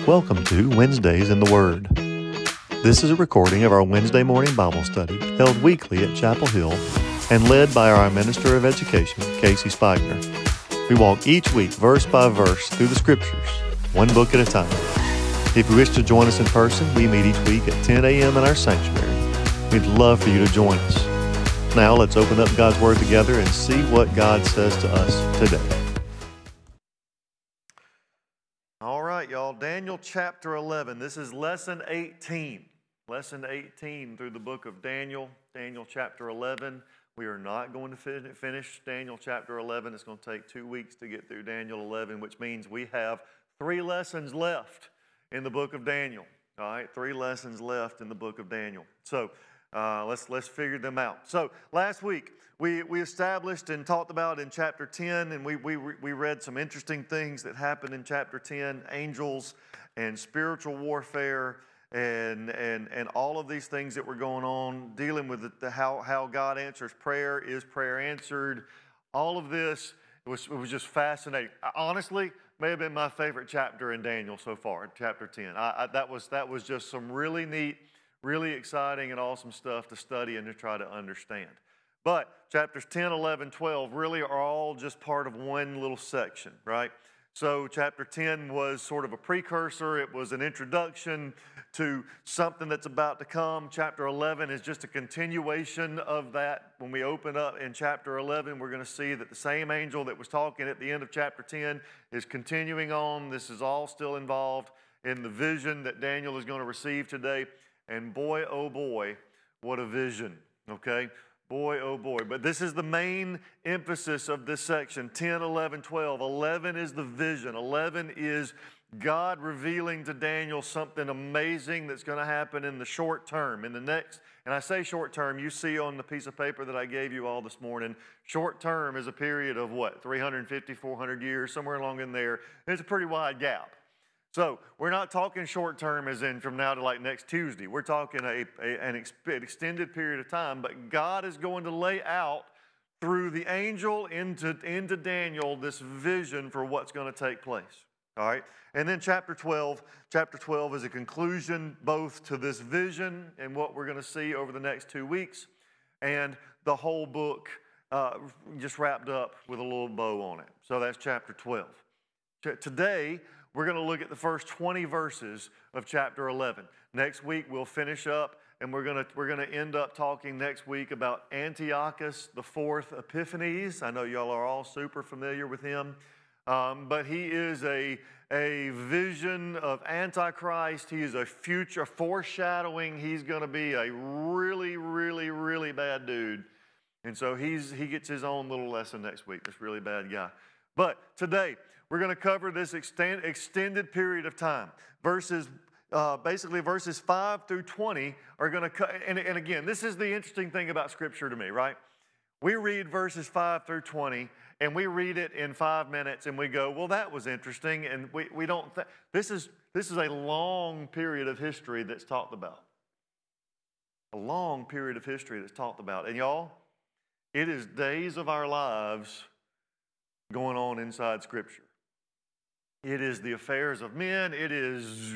Welcome to Wednesdays in the Word. This is a recording of our Wednesday morning Bible study held weekly at Chapel Hill and led by our Minister of Education, Casey Spigner. We walk each week verse by verse through the Scriptures, one book at a time. If you wish to join us in person, we meet each week at 10 a.m. in our sanctuary. We'd love for you to join us. Now let's open up God's Word together and see what God says to us today. All right, y'all, Daniel chapter 11. This is lesson 18. Lesson 18 through the book of Daniel, Daniel chapter 11. We are not going to finish Daniel chapter 11. It's going to take 2 weeks to get through Daniel 11, which means we have 3 lessons left in the book of Daniel. All right, 3 lessons left in the book of Daniel. So let's figure them out. So last week we established and talked about in chapter 10, and we read some interesting things that happened in chapter 10, angels and spiritual warfare and all of these things that were going on, dealing with how God answers prayer, is prayer answered. All of this it was just fascinating. Honestly, may have been my favorite chapter in Daniel so far, chapter 10. That was just some really neat, really exciting and awesome stuff to study and to try to understand. But chapters 10, 11, 12 really are all just part of one little section, right? So chapter 10 was sort of a precursor. It was an introduction to something that's about to come. Chapter 11 is just a continuation of that. When we open up in chapter 11, we're going to see that the same angel that was talking at the end of chapter 10 is continuing on. This is all still involved in the vision that Daniel is going to receive today. And boy, oh boy, what a vision, okay? Boy, oh boy. But this is the main emphasis of this section, 10, 11, 12. 11 is the vision. 11 is God revealing to Daniel something amazing that's going to happen in the short term. In the next, and I say short term, you see on the piece of paper that I gave you all this morning, short term is a period of what, 350, 400 years, somewhere along in there. It's a pretty wide gap. So we're not talking short term as in from now to like next Tuesday. We're talking an extended period of time. But God is going to lay out through the angel into Daniel this vision for what's going to take place. All right? And then chapter 12 is a conclusion both to this vision and what we're going to see over the next 2 weeks. And the whole book just wrapped up with a little bow on it. So that's chapter 12. Today, we're going to look at the first 20 verses of chapter 11. Next week, we'll finish up, and we're going to end up talking next week about Antiochus IV Epiphanes. I know y'all are all super familiar with him, but he is a vision of Antichrist. He is a future foreshadowing. He's going to be a really, really, really bad dude. And so he gets his own little lesson next week, this really bad guy. But today, we're going to cover this extended period of time. Basically verses 5 through 20 are going to, and again, this is the interesting thing about Scripture to me, right? We read verses 5 through 20, and we read it in 5 minutes, and we go, well, that was interesting, and we don't, this is a long period of history that's talked about. A long period of history that's talked about. And y'all, it is days of our lives going on inside Scripture. It is the affairs of men. It is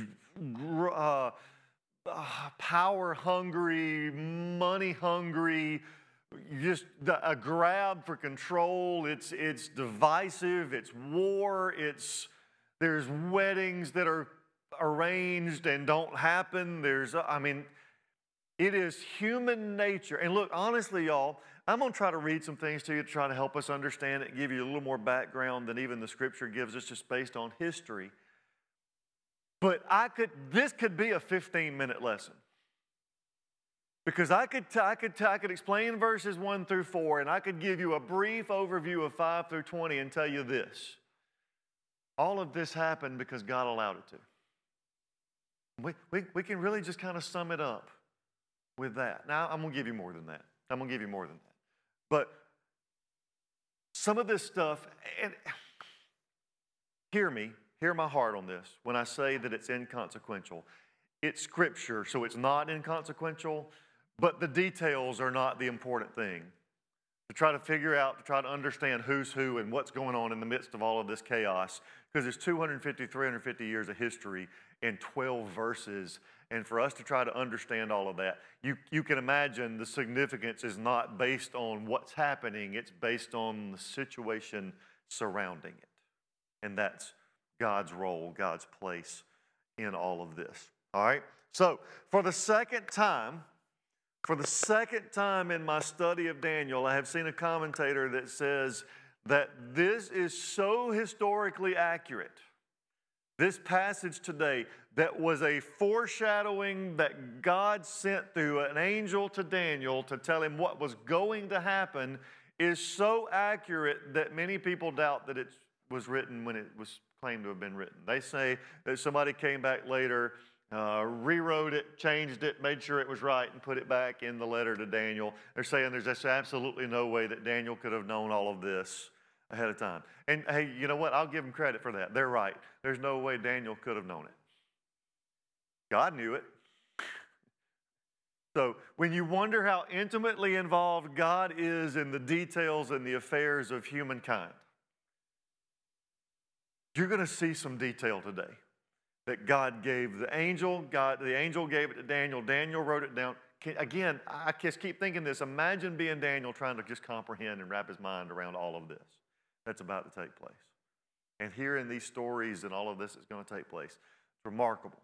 power-hungry, money-hungry, just a grab for control. It's divisive. It's war. There's weddings that are arranged and don't happen. It is human nature. And look, honestly, y'all, I'm going to try to read some things to you to try to help us understand it, give you a little more background than even the Scripture gives us just based on history. But this could be a 15-minute lesson. Because I could explain verses 1 through 4, and I could give you a brief overview of 5 through 20 and tell you this. All of this happened because God allowed it to. We can really just kind of sum it up with that. Now, I'm going to give you more than that. But some of this stuff, and hear my heart on this when I say that it's inconsequential. It's Scripture, so it's not inconsequential, but the details are not the important thing. to try to figure out, to try to understand who's who and what's going on in the midst of all of this chaos, because there's 250, 350 years of history in 12 verses. And for us to try to understand all of that, you can imagine the significance is not based on what's happening, it's based on the situation surrounding it. And that's God's role, God's place in all of this. All right? So, for the second time in my study of Daniel, I have seen a commentator that says that this is so historically accurate, this passage today, that was a foreshadowing that God sent through an angel to Daniel to tell him what was going to happen, is so accurate that many people doubt that it was written when it was claimed to have been written. They say that somebody came back later, rewrote it, changed it, made sure it was right, and put it back in the letter to Daniel. They're saying there's just absolutely no way that Daniel could have known all of this ahead of time. And hey, you know what? I'll give them credit for that. They're right. There's no way Daniel could have known it. God knew it. So when you wonder how intimately involved God is in the details and the affairs of humankind, you're going to see some detail today that God gave the angel. The angel gave it to Daniel. Daniel wrote it down. Again, I just keep thinking this. Imagine being Daniel trying to just comprehend and wrap his mind around all of this that's about to take place. And hearing these stories and all of this is going to take place. It's remarkable.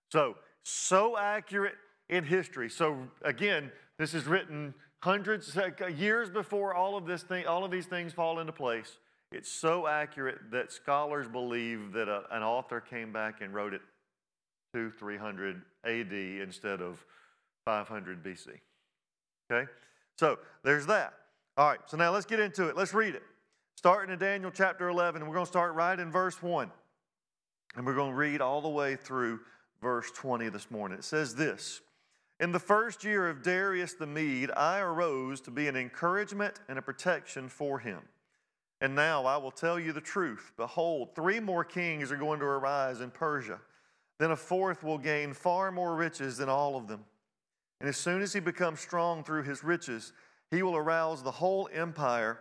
So accurate in history. So again, this is written hundreds years before all of these things fall into place. It's so accurate that scholars believe that an author came back and wrote it 200-300 AD instead of 500 BC. Okay? So there's that. All right, so now let's get into it. Let's read it. Starting in Daniel chapter 11, and we're going to start right in verse 1. And we're going to read all the way through verse 20 this morning. It says this: "In the first year of Darius the Mede, I arose to be an encouragement and a protection for him. And now I will tell you the truth. Behold, 3 more kings are going to arise in Persia. Then a fourth will gain far more riches than all of them. And as soon as he becomes strong through his riches, he will arouse the whole empire,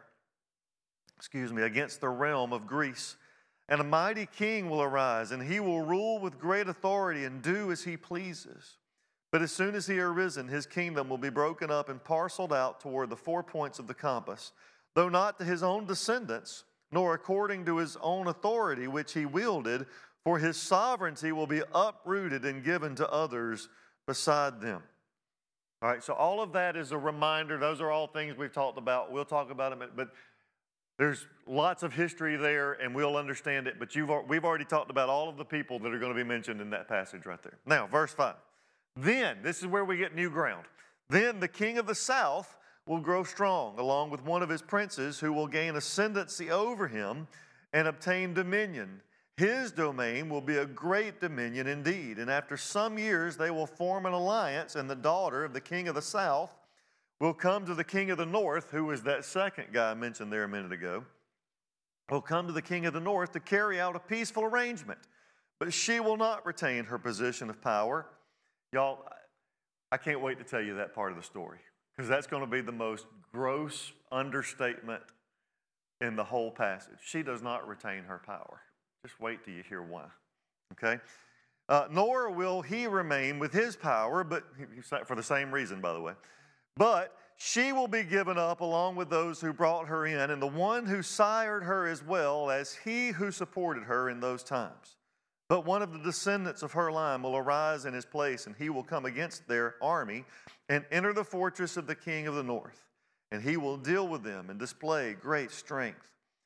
against the realm of Greece. And a mighty king will arise, and he will rule with great authority and do as he pleases. But as soon as he arisen, his kingdom will be broken up and parceled out toward the 4 points of the compass, though not to his own descendants, nor according to his own authority which he wielded, for his sovereignty will be uprooted and given to others beside them." All right, so all of that is a reminder. Those are all things we've talked about. We'll talk about them, but there's lots of history there, and we'll understand it. But we've already talked about all of the people that are going to be mentioned in that passage right there. Now, verse 5. "Then," this is where we get new ground, "then the king of the south will grow strong, along with one of his princes, who will gain ascendancy over him and obtain dominion. His domain will be a great dominion indeed. And after some years they will form an alliance, and the daughter of the king of the south will come to the king of the north," who was that second guy I mentioned there a minute ago, "will come to the king of the north to carry out a peaceful arrangement. But she will not retain her position of power." Y'all, I can't wait to tell you that part of the story, because that's going to be the most gross understatement in the whole passage. She does not retain her power. Just wait till you hear why. Okay? "Nor will he remain with his power," but for the same reason, by the way. "But she will be given up along with those who brought her in, and the one who sired her as well as he who supported her in those times. But one of the descendants of her line will arise in his place, and he will come against their army and enter the fortress of the king of the north. And he will deal with them and display great strength.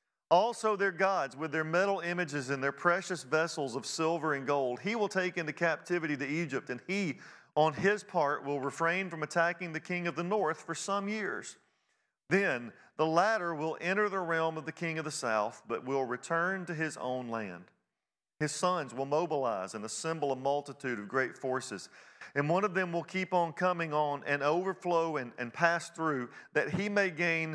Also their gods with their metal images and their precious vessels of silver and gold, he will take into captivity to Egypt, and he, on his part, will refrain from attacking the king of the north for some years. Then the latter will enter the realm of the king of the south, but will return to his own land. His sons will mobilize and assemble a multitude of great forces, and one of them will keep on coming on and overflow and pass through, that he may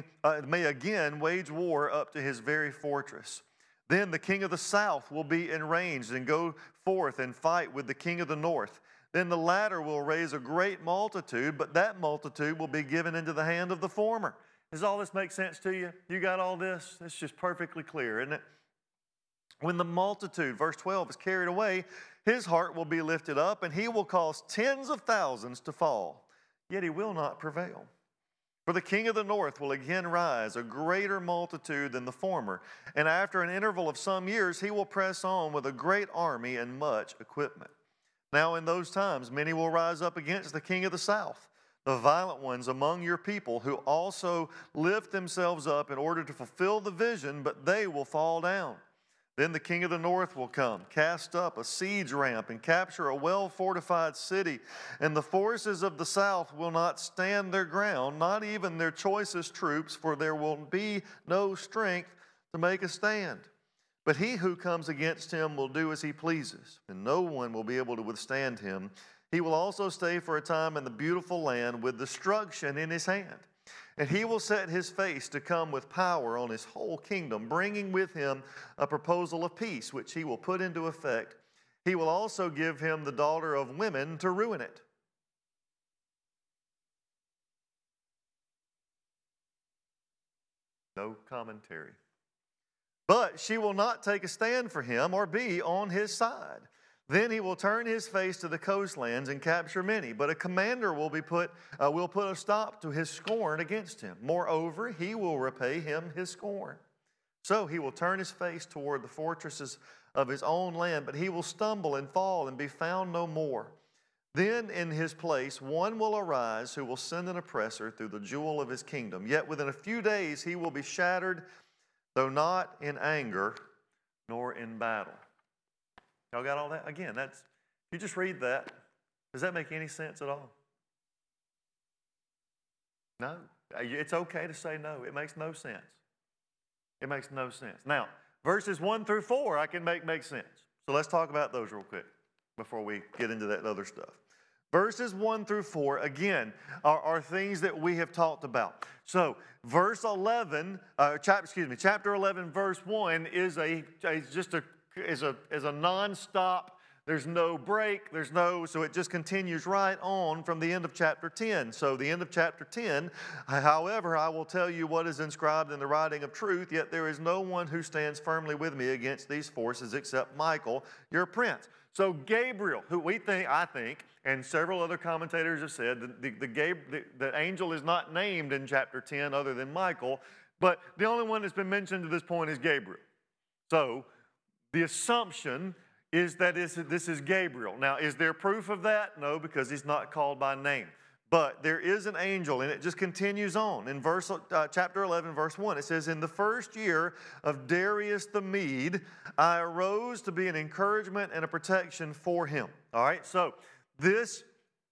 again wage war up to his very fortress. Then the king of the south will be enraged and go forth and fight with the king of the north. Then the latter will raise a great multitude, but that multitude will be given into the hand of the former. Does all this make sense to you? You got all this? It's just perfectly clear, isn't it? When the multitude, verse 12, is carried away, his heart will be lifted up, and he will cause tens of thousands to fall, yet he will not prevail. For the king of the north will again rise, a greater multitude than the former, and after an interval of some years, he will press on with a great army and much equipment. Now in those times, many will rise up against the king of the south, the violent ones among your people, who also lift themselves up in order to fulfill the vision, but they will fall down. Then the king of the north will come, cast up a siege ramp, and capture a well-fortified city. And the forces of the south will not stand their ground, not even their choicest troops, for there will be no strength to make a stand. But he who comes against him will do as he pleases, and no one will be able to withstand him. He will also stay for a time in the beautiful land with destruction in his hand. And he will set his face to come with power on his whole kingdom, bringing with him a proposal of peace, which he will put into effect. He will also give him the daughter of women to ruin it. No commentary. But she will not take a stand for him or be on his side. Then he will turn his face to the coastlands and capture many. But a commander will put a stop to his scorn against him. Moreover, he will repay him his scorn. So he will turn his face toward the fortresses of his own land, but he will stumble and fall and be found no more. Then in his place one will arise who will send an oppressor through the jewel of his kingdom. Yet within a few days he will be shattered, though not in anger nor in battle. Y'all got all that? Again, you just read that. Does that make any sense at all? No. It's okay to say no. It makes no sense. It makes no sense. Now, verses 1 through 4 I can make sense. So let's talk about those real quick before we get into that other stuff. Verses 1 through 4, again, are things that we have talked about. So, chapter 11, verse 1 is a non-stop. There's no break. So it just continues right on from the end of chapter 10. So the end of chapter 10, however, I will tell you what is inscribed in the writing of truth, yet there is no one who stands firmly with me against these forces except Michael, your prince. So Gabriel, who I think, and several other commentators have said, the angel is not named in chapter 10 other than Michael, but the only one that's been mentioned to this point is Gabriel. So the assumption is that this is Gabriel. Now, is there proof of that? No, because he's not called by name. But there is an angel, and it just continues on. In chapter 11, verse 1, it says, "In the first year of Darius the Mede, I arose to be an encouragement and a protection for him." All right, so this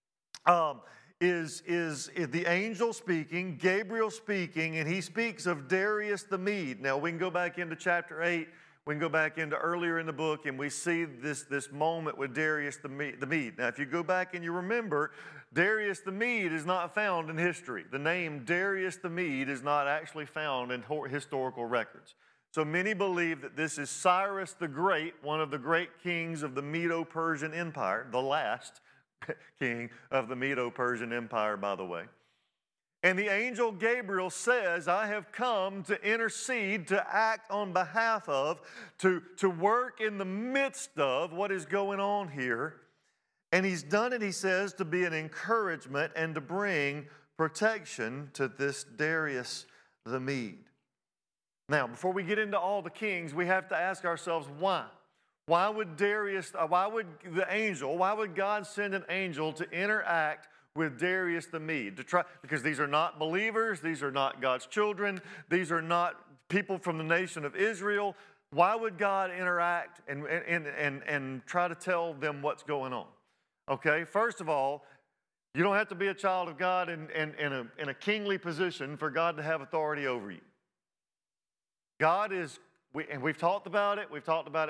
is the angel speaking, Gabriel speaking, and he speaks of Darius the Mede. Now, we can go back into chapter 8. We can go back into earlier in the book, and we see this moment with Darius the Mede. Now, if you go back and you remember, Darius the Mede is not found in history. The name Darius the Mede is not actually found in historical records. So many believe that this is Cyrus the Great, one of the great kings of the Medo-Persian Empire, the last king of the Medo-Persian Empire, by the way. And the angel Gabriel says, "I have come to intercede, to act on behalf of, to work in the midst of what is going on here." And he's done it, he says, to be an encouragement and to bring protection to this Darius the Mede. Now, before we get into all the kings, we have to ask ourselves why. Why would God send an angel to interact with Darius the Mede? Because these are not believers, these are not God's children, these are not people from the nation of Israel. Why would God interact and try to tell them what's going on? Okay, first of all, you don't have to be a child of God in a kingly position for God to have authority over you. God is, and we've talked about it.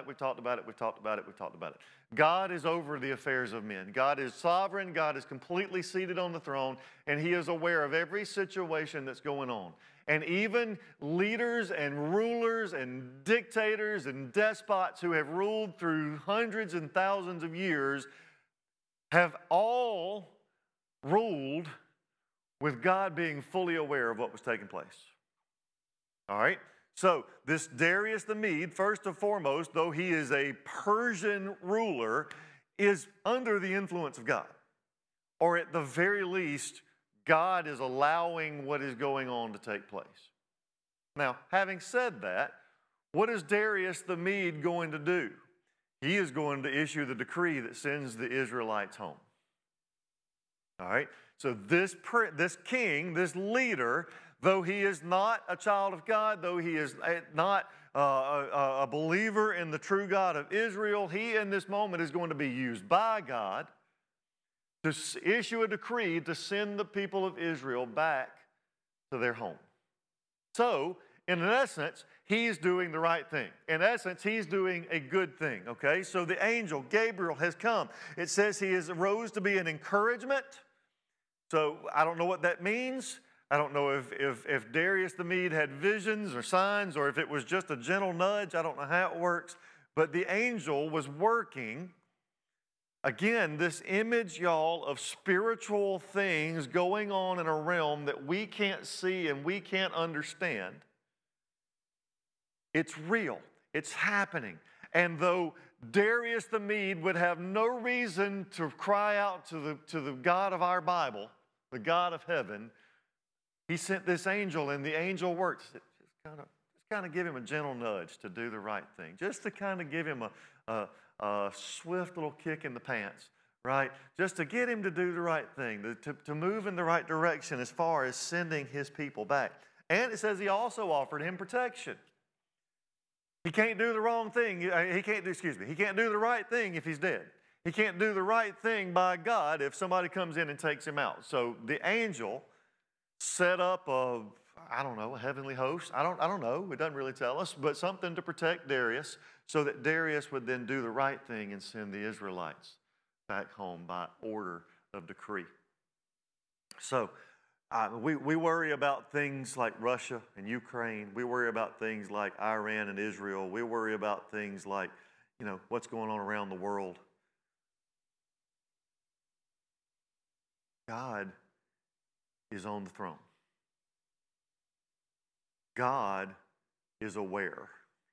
God is over the affairs of men. God is sovereign. God is completely seated on the throne, and He is aware of every situation that's going on. And even leaders and rulers and dictators and despots who have ruled through hundreds and thousands of years have all ruled with God being fully aware of what was taking place. All right? So this Darius the Mede, first and foremost, though he is a Persian ruler, is under the influence of God. Or at the very least, God is allowing what is going on to take place. Now, having said that, what is Darius the Mede going to do? He is going to issue the decree that sends the Israelites home. All right? So this king, this leader, though he is not a child of God, though he is not a believer in the true God of Israel, he in this moment is going to be used by God to issue a decree to send the people of Israel back to their home. So, in essence, he's doing the right thing. In essence, he's doing a good thing, okay? So the angel, Gabriel, has come. It says he has arose to be an encouragement. So I don't know what that means. I don't know if Darius the Mede had visions or signs or if it was just a gentle nudge. I don't know how it works. But the angel was working. Again, this image, y'all, of spiritual things going on in a realm that we can't see and we can't understand. It's real. It's happening. And though Darius the Mede would have no reason to cry out to the God of our Bible, the God of heaven, he sent this angel, and the angel worked. Just kind of give him a gentle nudge to do the right thing, just to kind of give him a swift little kick in the pants, right? Just to get him to do the right thing, to move in the right direction as far as sending his people back. And it says he also offered him protection. He can't do the wrong thing. He can't do the right thing if he's dead. He can't do the right thing by God if somebody comes in and takes him out. So the angel set up a heavenly host. I don't know. It doesn't really tell us, but something to protect Darius so that Darius would then do the right thing and send the Israelites back home by order of decree. So we worry about things like Russia and Ukraine. We worry about things like Iran and Israel. We worry about things like, what's going on around the world. God is on the throne. God is aware.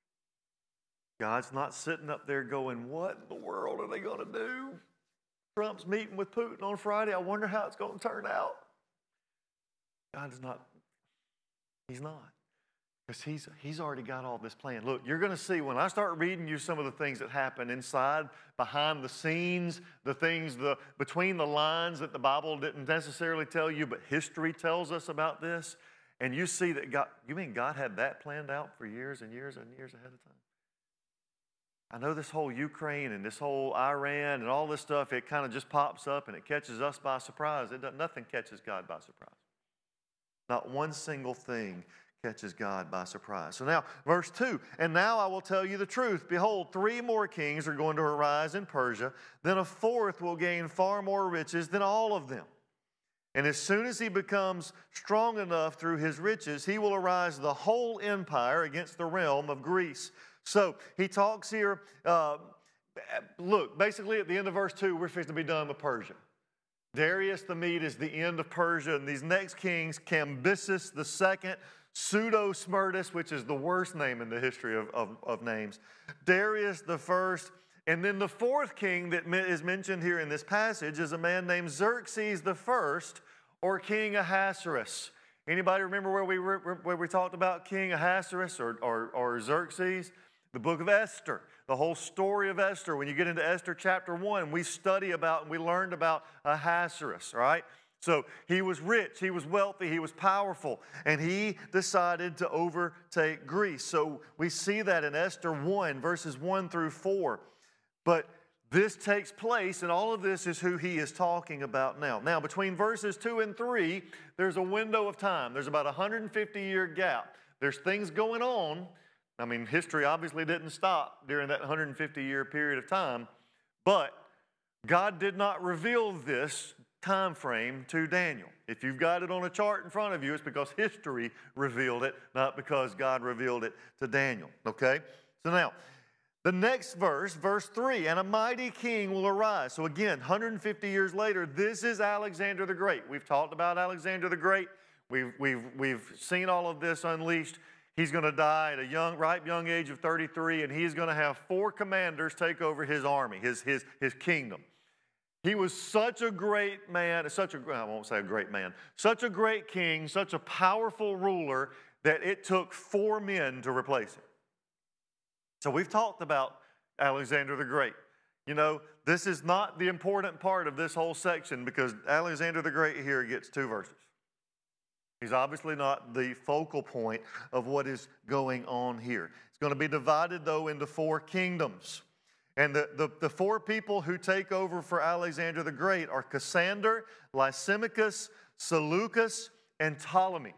God's not sitting up there going, what in the world are they going to do? Trump's meeting with Putin on Friday. I wonder how it's going to turn out. God's not. He's not. Because he's already got all this planned. Look, you're going to see when I start reading you some of the things that happen inside, behind the scenes, the things between the lines that the Bible didn't necessarily tell you, but history tells us about this. And you see that God had that planned out for years and years and years ahead of time? I know this whole Ukraine and this whole Iran and all this stuff, it kind of just pops up and it catches us by surprise. Nothing catches God by surprise. Not one single thing catches God by surprise. So now, verse 2, and now I will tell you the truth. Behold, 3 more kings are going to arise in Persia. Then a 4th will gain far more riches than all of them. And as soon as he becomes strong enough through his riches, he will arise the whole empire against the realm of Greece. So he talks here, look, basically at the end of verse 2, we're fixing to be done with Persia. Darius the Mede is the end of Persia, and these next kings, Cambyses II, Pseudo-Smyrtus, which is the worst name in the history of names, Darius the First, and then the 4th king that is mentioned here in this passage is a man named Xerxes the First, or King Ahasuerus. Anybody remember where we talked about King Ahasuerus or Xerxes? The book of Esther, the whole story of Esther. When you get into Esther chapter 1, we study about and we learned about Ahasuerus, right? So he was rich, he was wealthy, he was powerful, and he decided to overtake Greece. So we see that in Esther 1, verses 1 through 4. But this takes place, and all of this is who he is talking about now. Now, between verses 2 and 3, there's a window of time. There's about a 150-year gap. There's things going on. I mean, history obviously didn't stop during that 150-year period of time, but God did not reveal this time frame to Daniel. If you've got it on a chart in front of you, it's because history revealed it, not because God revealed it to Daniel, okay? So now, The next verse, verse 3, and a mighty king will arise. So again, 150 years later, this is Alexander the Great. We've talked about Alexander the Great. We've seen all of this unleashed. He's going to die at a ripe young age of 33, and he's going to have 4 commanders take over his army, his kingdom. He was such a great man, I won't say a great man, such a great king, such a powerful ruler that it took 4 men to replace him. So we've talked about Alexander the Great. You know, this is not the important part of this whole section because Alexander the Great here gets 2 verses. He's obviously not the focal point of what is going on here. It's going to be divided, though, into 4 kingdoms. And the 4 people who take over for Alexander the Great are Cassander, Lysimachus, Seleucus, and Ptolemy,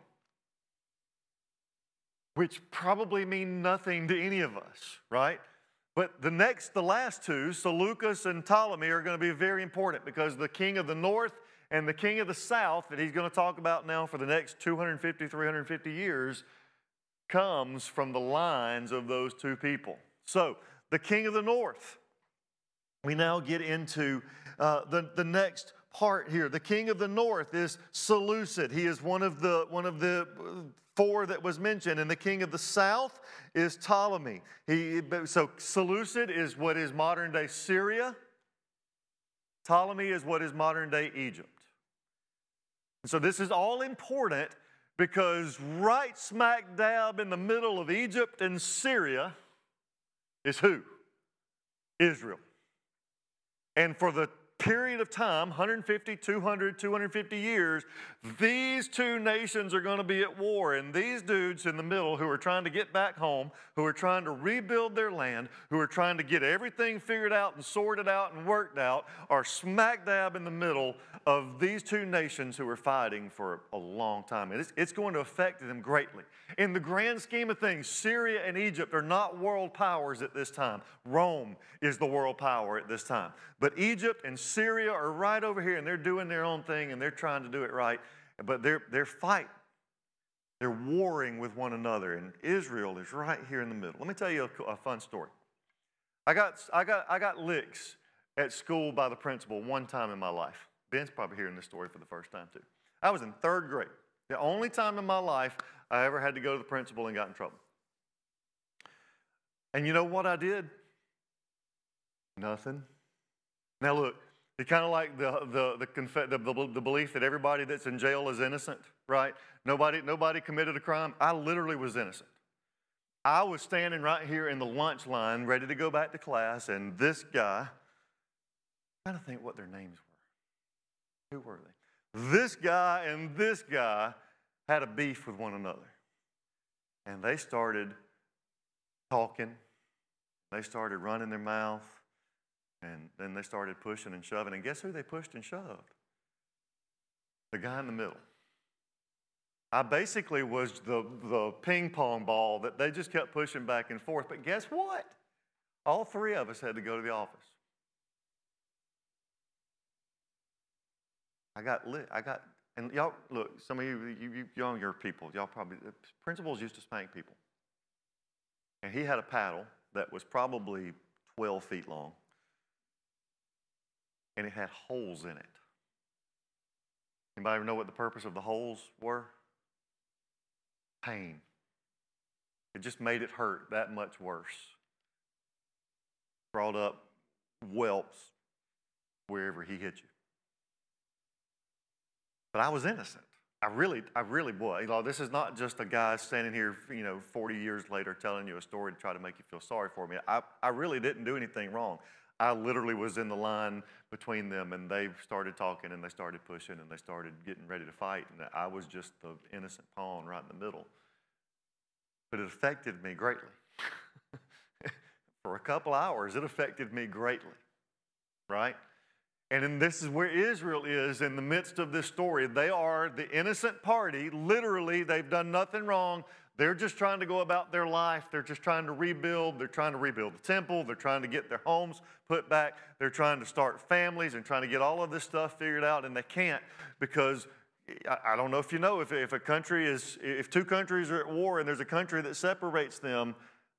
which probably mean nothing to any of us, right? But the last 2, Seleucus and Ptolemy, are going to be very important because the king of the north and the king of the south that he's going to talk about now for the next 250, 350 years comes from the lines of those 2 people. So the king of the north, we now get into the next part here. The king of the north is Seleucid. He is one of the 4 that was mentioned, and the king of the south is Ptolemy. So Seleucid is what is modern-day Syria. Ptolemy is what is modern-day Egypt. And so this is all important because right smack dab in the middle of Egypt and Syria is who? Israel. And for the period of time, 150, 200, 250 years, these 2 nations are going to be at war. And these dudes in the middle who are trying to get back home, who are trying to rebuild their land, who are trying to get everything figured out and sorted out and worked out, are smack dab in the middle of these 2 nations who are fighting for a long time. And it's going to affect them greatly. In the grand scheme of things, Syria and Egypt are not world powers at this time. Rome is the world power at this time. But Egypt and Syria are right over here, and they're doing their own thing, and they're trying to do it right. But they're fighting. They're warring with one another, and Israel is right here in the middle. Let me tell you a fun story. I got licks at school by the principal one time in my life. Ben's probably hearing this story for the first time too. I was in 3rd grade. The only time in my life I ever had to go to the principal and got in trouble. And you know what I did? Nothing. Now look, it's kind of like the belief that everybody that's in jail is innocent, right? Nobody committed a crime. I literally was innocent. I was standing right here in the lunch line ready to go back to class, and this guy, I'm trying to think what their names were. Who were they? This guy and this guy had a beef with one another. And they started talking. They started running their mouth. And then they started pushing and shoving. And guess who they pushed and shoved? The guy in the middle. I basically was the ping pong ball that they just kept pushing back and forth. But guess what? All 3 of us had to go to the office. And y'all, look, some of you younger people, y'all probably, principals used to spank people. And he had a paddle that was probably 12 feet long. And it had holes in it. Anybody know what the purpose of the holes were? Pain. It just made it hurt that much worse. Brought up whelps wherever he hit you. But I was innocent. I really was. You know, this is not just a guy standing here, 40 years later telling you a story to try to make you feel sorry for me. I really didn't do anything wrong. I literally was in the line between them, and they started talking, and they started pushing, and they started getting ready to fight, and I was just the innocent pawn right in the middle. But it affected me greatly. For a couple hours, it affected me greatly, right? And then this is where Israel is in the midst of this story. They are the innocent party. Literally, they've done nothing wrong. They're just trying to go about their life. They're just trying to rebuild. They're trying to rebuild the temple. They're trying to get their homes put back. They're trying to start families and trying to get all of this stuff figured out, and they can't because I don't know if you know, if 2 countries are at war and there's a country that separates them,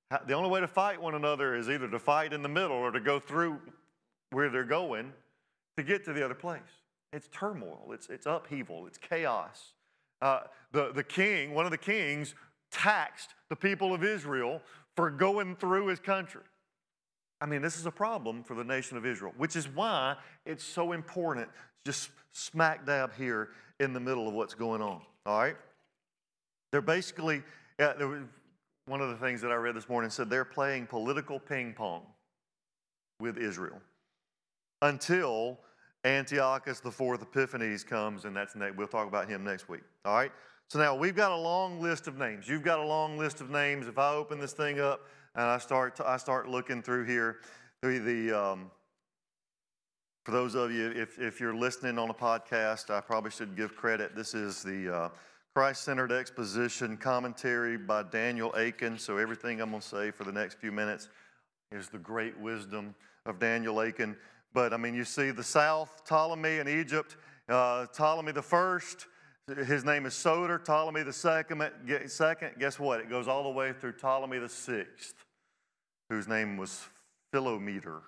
The only way to fight one another is either to fight in the middle or to go through where they're going to get to the other place. It's turmoil, it's upheaval, it's chaos. The king, one of the kings, taxed the people of Israel for going through his country. I mean, this is a problem for the nation of Israel, which is why it's so important, just smack dab here in the middle of what's going on, all right? They're basically, one of the things that I read this morning said they're playing political ping pong with Israel until Antiochus IV Epiphanes comes, and we'll talk about him next week, all right? So now we've got a long list of names. You've got a long list of names. If I open this thing up and I start looking through here, for those of you, if you're listening on a podcast, I probably should give credit. This is the Christ-Centered Exposition Commentary by Daniel Akin. So everything I'm going to say for the next few minutes is the great wisdom of Daniel Akin. But, I mean, you see the south, Ptolemy in Egypt, Ptolemy the first, his name is Soter. Ptolemy the second, guess what? It goes all the way through Ptolemy the sixth, whose name was Philometor.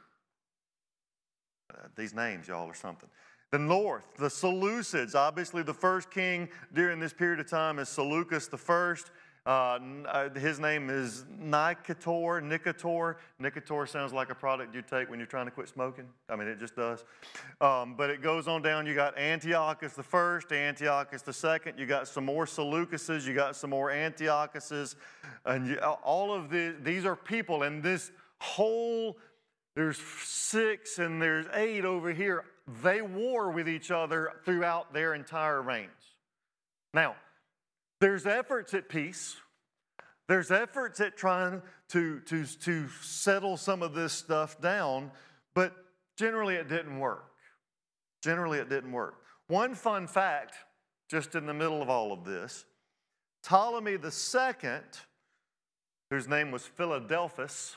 These names, y'all, are something. The north, the Seleucids. Obviously, the first king during this period of time is Seleucus the first. His name is Nicator. Nicator sounds like a product you take when you're trying to quit smoking. I mean, it just does. But it goes on down. You got Antiochus the first, Antiochus the second. You got some more Seleucuses. You got some more Antiochuses. And all of these are people. And this whole, there's 6 and there's 8 over here. They war with each other throughout their entire reigns. Now, there's efforts at peace. There's efforts at trying to settle some of this stuff down, but generally it didn't work. Generally it didn't work. One fun fact, just in the middle of all of this, Ptolemy II, whose name was Philadelphus,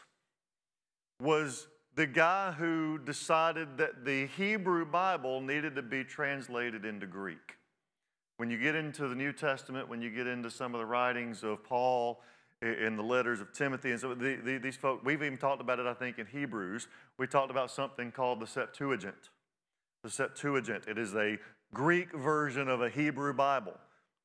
was the guy who decided that the Hebrew Bible needed to be translated into Greek. When you get into the New Testament, when you get into some of the writings of Paul in the letters of Timothy, and so these folks, we've even talked about it, I think, in Hebrews. We talked about something called the Septuagint. The Septuagint, it is a Greek version of a Hebrew Bible.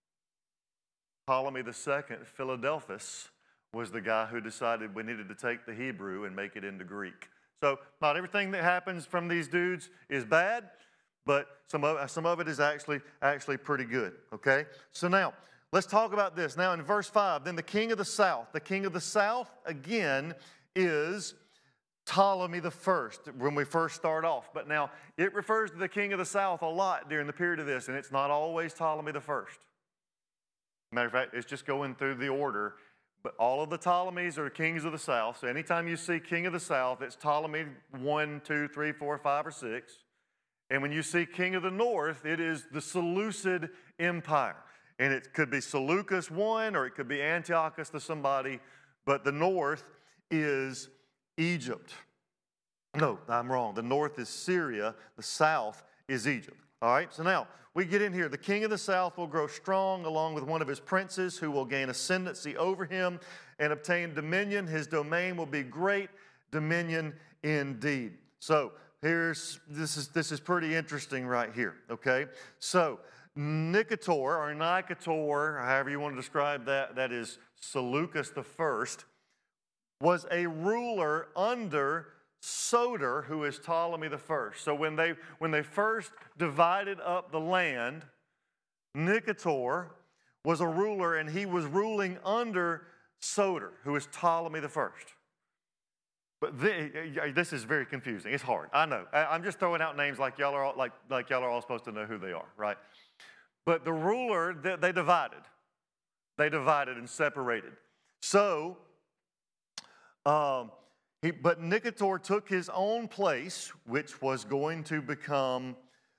Ptolemy II, Philadelphus, was the guy who decided we needed to take the Hebrew and make it into Greek. So not everything that happens from these dudes is bad, but some of it is actually pretty good, okay? So now, let's talk about this. Now in verse 5, then the king of the south. The king of the south, again, is Ptolemy the first, when we first start off. But now, it refers to the king of the south a lot during the period of this, and it's not always Ptolemy the first. Matter of fact, it's just going through the order. But all of the Ptolemies are kings of the south. So anytime you see king of the south, it's Ptolemy 1, 2, 3, 4, 5, or 6. And when you see king of the north, it is the Seleucid Empire. And it could be Seleucus I, or it could be Antiochus to somebody. But the north is Egypt. No, I'm wrong. The north is Syria. The south is Egypt. All right, so now we get in here. The king of the south will grow strong along with one of his princes who will gain ascendancy over him and obtain dominion. His domain will be great dominion indeed. So this is pretty interesting right here, okay? So Nicator, however you want to describe that, that is Seleucus I, was a ruler under Soter, who is Ptolemy I. So when they first divided up the land, Nicator was a ruler, and he was ruling under Soter, who is Ptolemy I. But this is very confusing. It's hard. I know. I'm just throwing out names like y'all are all supposed to know who they are, right? But the ruler, they divided. They divided and separated. So, but Nicator took his own place, which was going to become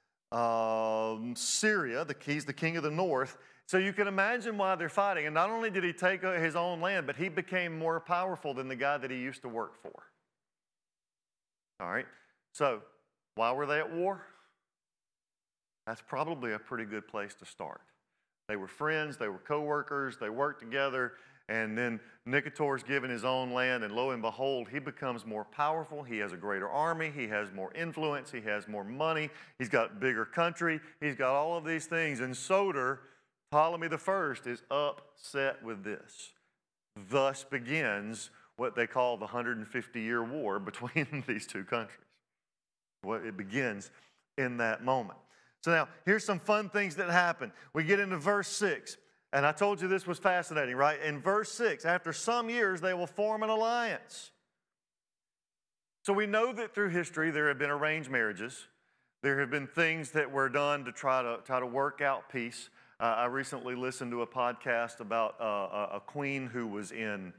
Syria. He's the king of the north. So you can imagine why they're fighting. And not only did he take his own land, but he became more powerful than the guy that he used to work for. All right? So why were they at war? That's probably a pretty good place to start. They were friends. They were co-workers. They worked together. And then Nicator's given his own land, and lo and behold, he becomes more powerful. He has a greater army. He has more influence. He has more money. He's got bigger country. He's got all of these things. And Soter, Ptolemy I, is upset with this. Thus begins what they call the 150-year war between these two countries. It begins in that moment. So now, here's some fun things that happen. We get into verse 6, and I told you this was fascinating, right? In verse 6, after some years, they will form an alliance. So we know that through history, there have been arranged marriages. There have been things that were done to try to work out peace. I recently listened to a podcast about a queen who was in,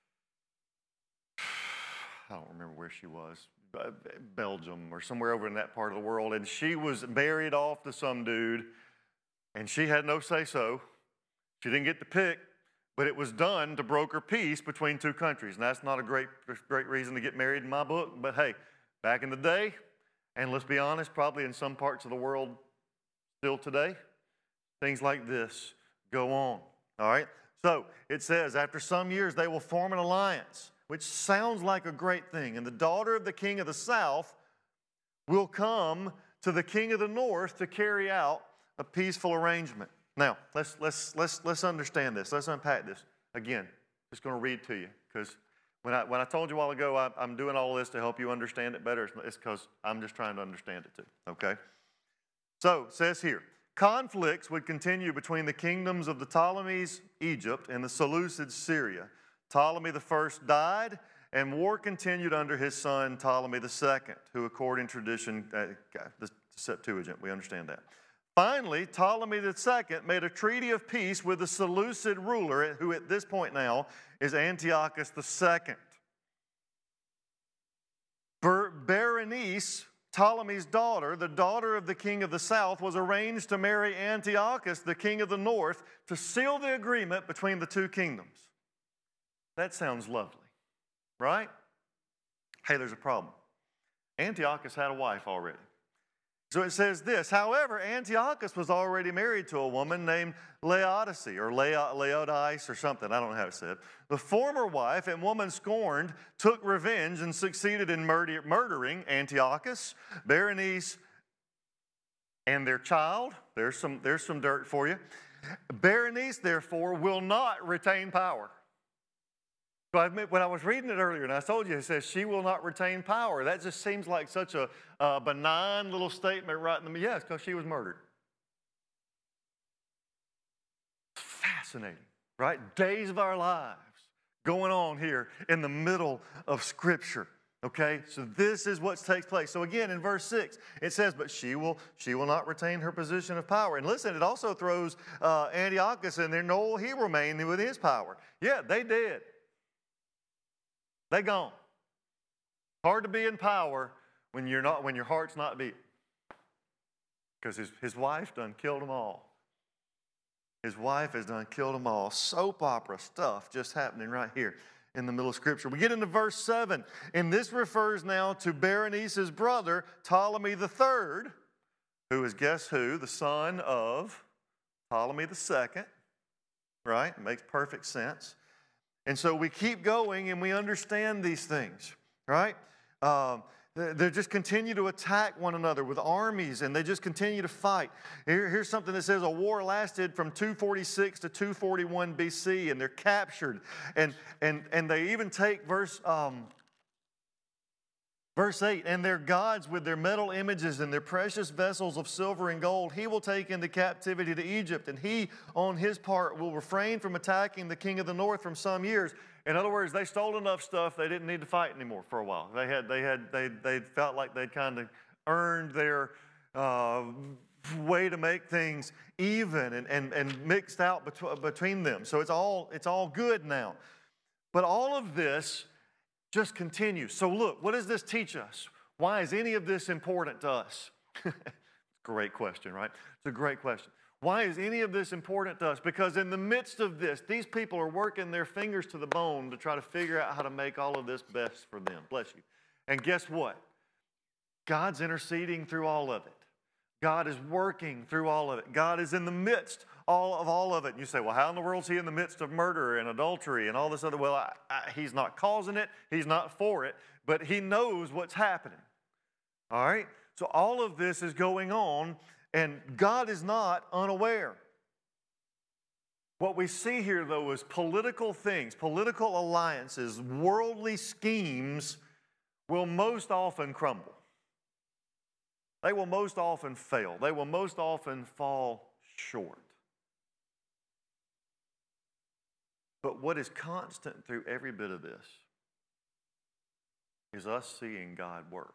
I don't remember where she was, Belgium or somewhere over in that part of the world, and she was married off to some dude, and she had no say-so. She didn't get to pick, but it was done to broker peace between two countries, and that's not a great reason to get married in my book, but hey, back in the day, and let's be honest, probably in some parts of the world still today, things like this go on, all right? So it says, after some years, they will form an alliance, which sounds like a great thing. And the daughter of the king of the south will come to the king of the north to carry out a peaceful arrangement. Now, let's understand this. Let's unpack this. Again, just going to read to you, because when I told you a while ago I'm doing all this to help you understand it better, it's because I'm just trying to understand it too, okay? So it says here, conflicts would continue between the kingdoms of the Ptolemies, Egypt, and the Seleucids, Syria. Ptolemy I died, and war continued under his son Ptolemy II, who, according to tradition, the Septuagint, we understand that. Finally, Ptolemy II made a treaty of peace with the Seleucid ruler, who at this point now is Antiochus II. Berenice, Ptolemy's daughter, the daughter of the king of the south, was arranged to marry Antiochus, the king of the north, to seal the agreement between the two kingdoms. That sounds lovely, right? Hey, there's a problem. Antiochus had a wife already. So it says this, however, Antiochus was already married to a woman named Laodice, or Laodice or something, I don't know how it's said. The former wife, and woman scorned, took revenge and succeeded in murdering Antiochus, Berenice, and their child. There's some dirt for you. Berenice, therefore, will not retain power. So I admit, when I was reading it earlier, and I told you, it says she will not retain power. That just seems like such a benign little statement right in the middle. Yes, because she was murdered. Fascinating, right? Days of our lives going on here in the middle of Scripture. Okay, so this is what takes place. So again, in verse 6, it says, but she will not retain her position of power. And listen, it also throws Antiochus in there. No, he remained with his power. Yeah, they did. They gone. Hard to be in power when your heart's not beating. Because his wife done killed them all. His wife has done killed them all. Soap opera stuff just happening right here in the middle of Scripture. We get into verse 7, and this refers now to Berenice's brother, Ptolemy III, who is, guess who? The son of Ptolemy II, right? It makes perfect sense. And so we keep going and we understand these things, right? They just continue to attack one another with armies, and they just continue to fight. Here's something that says a war lasted from 246 to 241 BC, and they're captured. And they even take verse 8, and their gods with their metal images and their precious vessels of silver and gold, he will take into captivity to Egypt, and he, on his part, will refrain from attacking the king of the north from some years. In other words, they stole enough stuff they didn't need to fight anymore for a while. They felt like they'd kind of earned their way to make things even and mixed out between them. So it's all good now. But all of this just continues. So look, what does this teach us? Why is any of this important to us? Great question, right? It's a great question. Why is any of this important to us? Because in the midst of this, these people are working their fingers to the bone to try to figure out how to make all of this best for them. Bless you. And guess what? God's interceding through all of it. God is working through all of it. God is in the midst of all of it. And you say, well, how in the world is he in the midst of murder and adultery and all this other? Well, he's not causing it. He's not for it. But he knows what's happening. All right? So all of this is going on, and God is not unaware. What we see here, though, is political things, political alliances, worldly schemes will most often crumble. They will most often fail. They will most often fall short. But what is constant through every bit of this is us seeing God work.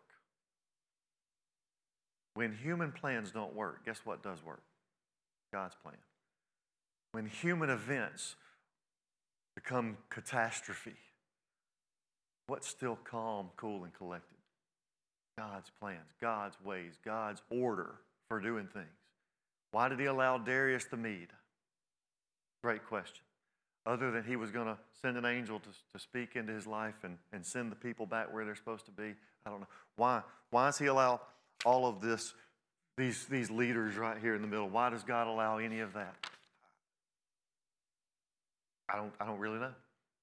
When human plans don't work, guess what does work? God's plan. When human events become catastrophe, what's still calm, cool, and collected? God's plans, God's ways, God's order for doing things. Why did he allow Darius the Mede? Great question. Other than he was going to send an angel to speak into his life and send the people back where they're supposed to be, I don't know. Why does he allow all of this, these leaders right here in the middle? Why does God allow any of that? I don't really know.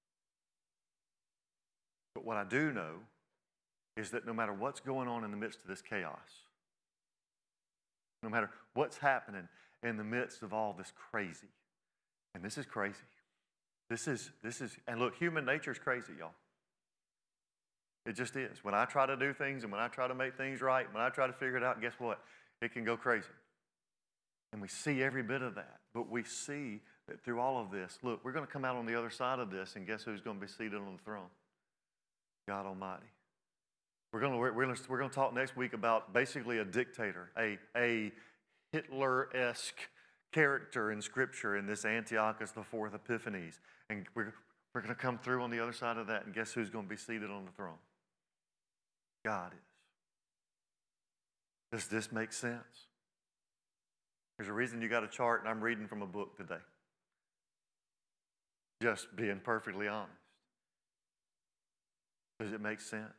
But what I do know is that no matter what's going on in the midst of this chaos, no matter what's happening in the midst of all this crazy, and this is crazy. This is, and look, human nature is crazy, y'all. It just is. When I try to do things and when I try to make things right, when I try to figure it out, guess what? It can go crazy. And we see every bit of that. But we see that through all of this, look, we're going to come out on the other side of this, and guess who's going to be seated on the throne? God Almighty. We're going to talk next week about basically a dictator, a Hitler-esque character in Scripture in this Antiochus IV Epiphanes. And we're going to come through on the other side of that, and guess who's going to be seated on the throne? God is. Does this make sense? There's a reason you got a chart, and I'm reading from a book today. Just being perfectly honest. Does it make sense?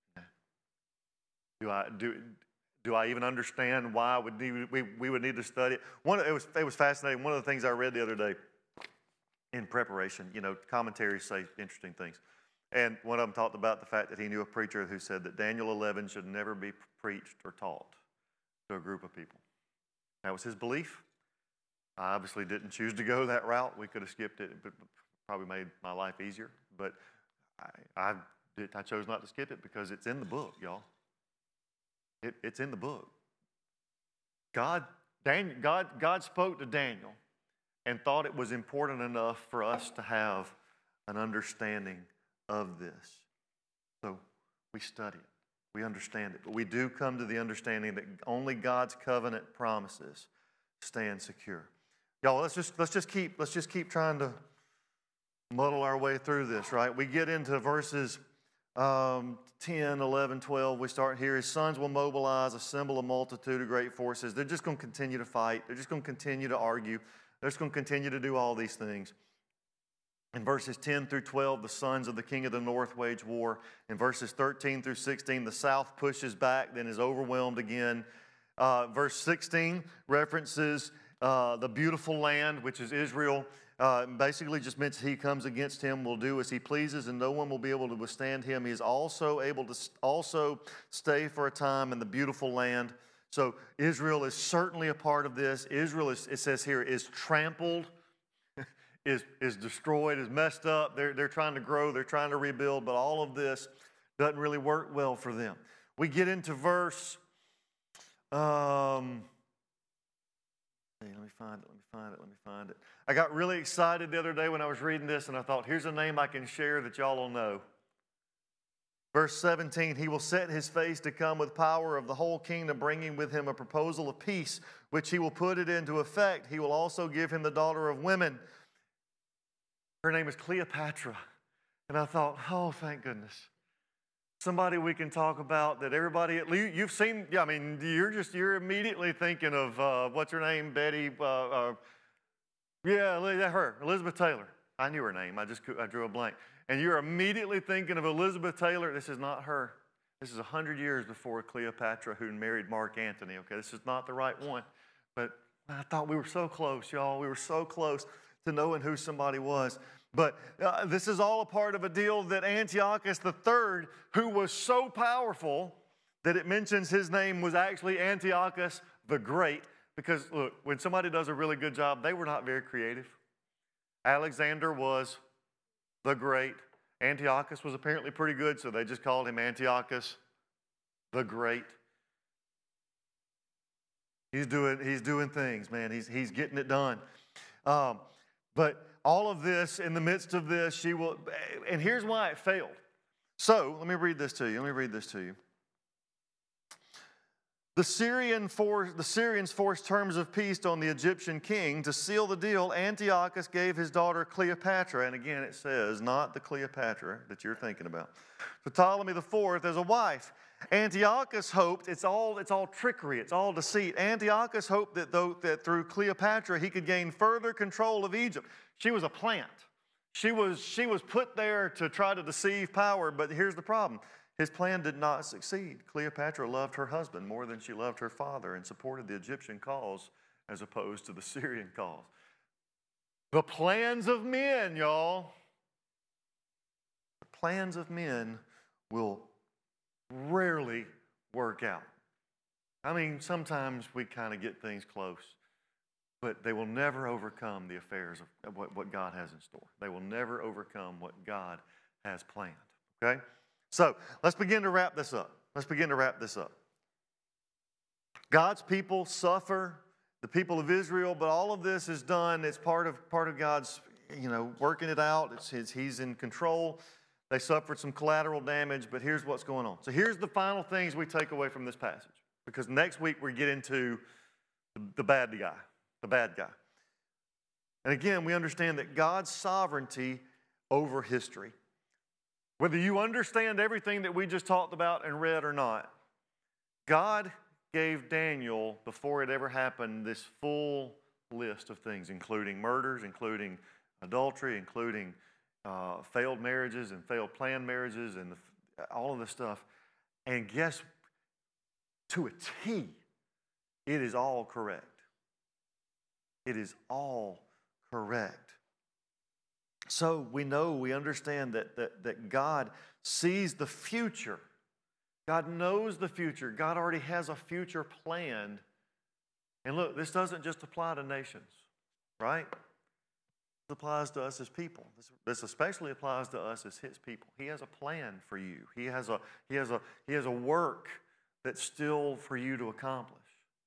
Do I even understand why we would need to study it? It was fascinating. One of the things I read the other day in preparation, commentaries say interesting things. And one of them talked about the fact that he knew a preacher who said that Daniel 11 should never be preached or taught to a group of people. That was his belief. I obviously didn't choose to go that route. We could have skipped it, but probably made my life easier. But I chose not to skip it because it's in the book, y'all. It's in the book. God spoke to Daniel and thought it was important enough for us to have an understanding of this. So we study it. We understand it. But we do come to the understanding that only God's covenant promises stand secure. Y'all, let's just keep trying to muddle our way through this, right? We get into verses 10, 11, 12, we start here. His sons will mobilize, assemble a multitude of great forces. They're just going to continue to fight. They're just going to continue to argue. They're just going to continue to do all these things. In verses 10 through 12, the sons of the king of the north wage war. In verses 13 through 16, the south pushes back, then is overwhelmed again. Verse 16 references the beautiful land, which is Israel. Basically just means he comes against him, will do as he pleases, and no one will be able to withstand him. He is also able to also stay for a time in the beautiful land. So Israel is certainly a part of this. Israel, it says here, is trampled, is destroyed, is messed up. They're trying to grow, they're trying to rebuild, but all of this doesn't really work well for them. We get into verse... Let me find it. I got really excited the other day when I was reading this, and I thought, here's a name I can share that y'all will know. Verse 17, he will set his face to come with power of the whole kingdom, bringing with him a proposal of peace, which he will put it into effect. He will also give him the daughter of women. Her name is Cleopatra. And I thought, oh, thank goodness. Somebody we can talk about that everybody, you've seen, you're immediately thinking of, what's her name, Betty, her, Elizabeth Taylor. I knew her name, I drew a blank. And you're immediately thinking of Elizabeth Taylor. This is not her. This is 100 years before Cleopatra, who married Mark Antony. Okay, this is not the right one, but I thought we were so close, y'all. We were so close to knowing who somebody was. But this is all a part of a deal that Antiochus III, who was so powerful that it mentions his name was actually Antiochus the Great. Because, look, when somebody does a really good job, they were not very creative. Alexander was the Great. Antiochus was apparently pretty good, so they just called him Antiochus the Great. He's doing things, man. He's getting it done. But all of this, in the midst of this, she will, and here's why it failed. So, let me read this to you. The Syrians forced terms of peace on the Egyptian king. To seal the deal, Antiochus gave his daughter Cleopatra, and again it says, not the Cleopatra that you're thinking about, to Ptolemy IV as a wife. Antiochus hoped, it's all trickery, it's all deceit. Antiochus hoped that through Cleopatra he could gain further control of Egypt. She was a plant. She was put there to try to deceive power, but here's the problem. His plan did not succeed. Cleopatra loved her husband more than she loved her father and supported the Egyptian cause as opposed to the Syrian cause. The plans of men, y'all. The plans of men will rarely work out. I mean, sometimes we kind of get things close, but they will never overcome the affairs of what God has in store. They will never overcome what God has planned, okay? So, let's begin to wrap this up. God's people suffer, the people of Israel, but all of this is done. It's part of God's, working it out. He's in control. They suffered some collateral damage, but here's what's going on. So here's the final things we take away from this passage, because next week we get into the bad guy. And again, we understand that God's sovereignty over history. Whether you understand everything that we just talked about and read or not, God gave Daniel, before it ever happened, this full list of things, including murders, including adultery, including failed marriages and failed planned marriages and all of this stuff. And guess, to a T, it is all correct. It is all correct. So we understand that God sees the future. God knows the future. God already has a future planned. And look, this doesn't just apply to nations, right? This applies to us as people. This especially applies to us as His people. He has a plan for you. He has a work that's still for you to accomplish.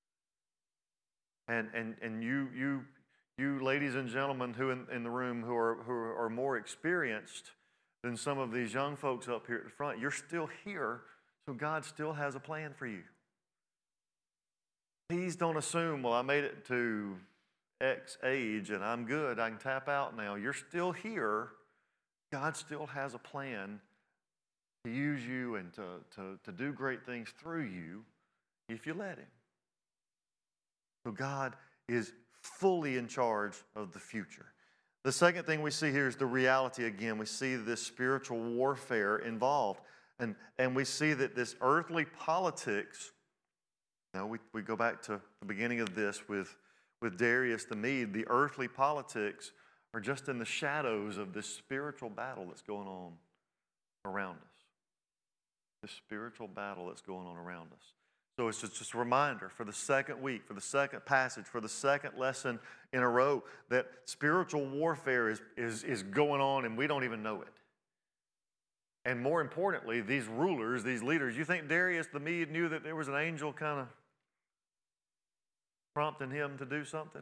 And you ladies and gentlemen who in the room who are more experienced than some of these young folks up here at the front, you're still here, so God still has a plan for you. Please don't assume, well, I made it to X age and I'm good, I can tap out now. You're still here. God still has a plan to use you and to do great things through you if you let Him. So God is fully in charge of the future. The second thing we see here is the reality again. We see this spiritual warfare involved. And we see that this earthly politics, we go back to the beginning of this with Darius the Mede. The earthly politics are just in the shadows of this spiritual battle that's going on around us. This spiritual battle that's going on around us. So it's just a reminder for the second week, for the second passage, for the second lesson in a row that spiritual warfare is going on and we don't even know it. And more importantly, these rulers, these leaders, you think Darius the Mede knew that there was an angel kind of prompting him to do something?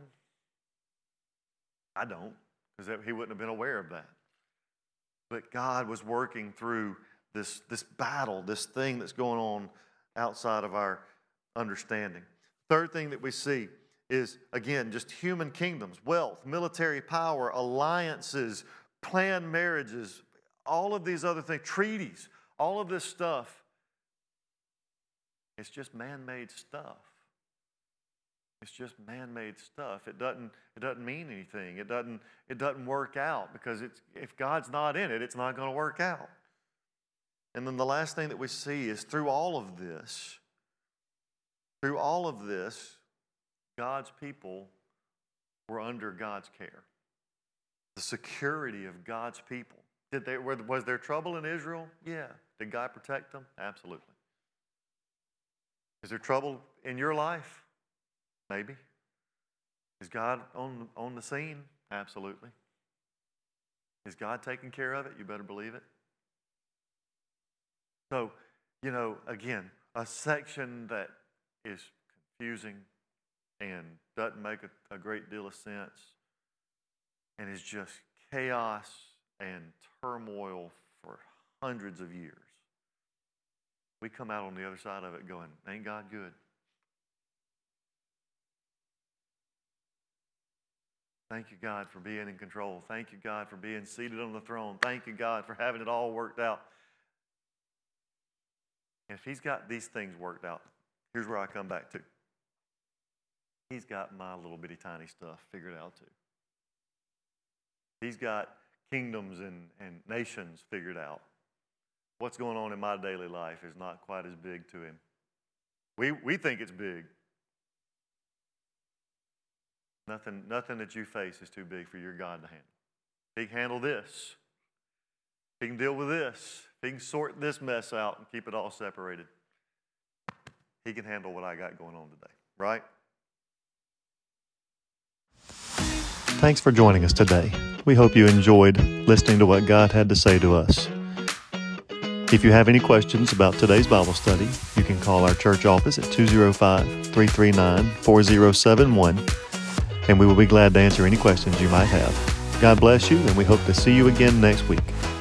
I don't, because he wouldn't have been aware of that. But God was working through this battle, this thing that's going on outside of our understanding. Third thing that we see is, again, just human kingdoms, wealth, military power, alliances, planned marriages, all of these other things, treaties, all of this stuff. It's just man-made stuff. It's just man-made stuff. It doesn't mean anything. It doesn't work out because if God's not in it, it's not going to work out. And then the last thing that we see is through all of this, God's people were under God's care. The security of God's people. Was there trouble in Israel? Yeah. Did God protect them? Absolutely. Is there trouble in your life? Maybe. Is God on the scene? Absolutely. Is God taking care of it? You better believe it. So, again, a section that is confusing and doesn't make a great deal of sense and is just chaos and turmoil for hundreds of years. We come out on the other side of it going, ain't God good? Thank you, God, for being in control. Thank you, God, for being seated on the throne. Thank you, God, for having it all worked out. And if He's got these things worked out, here's where I come back to. He's got my little bitty tiny stuff figured out too. He's got kingdoms and nations figured out. What's going on in my daily life is not quite as big to Him. We think it's big. Nothing that you face is too big for your God to handle. He can handle this. He can deal with this. He can sort this mess out and keep it all separated. He can handle what I got going on today, right? Thanks for joining us today. We hope you enjoyed listening to what God had to say to us. If you have any questions about today's Bible study, you can call our church office at 205-339-4071, and we will be glad to answer any questions you might have. God bless you, and we hope to see you again next week.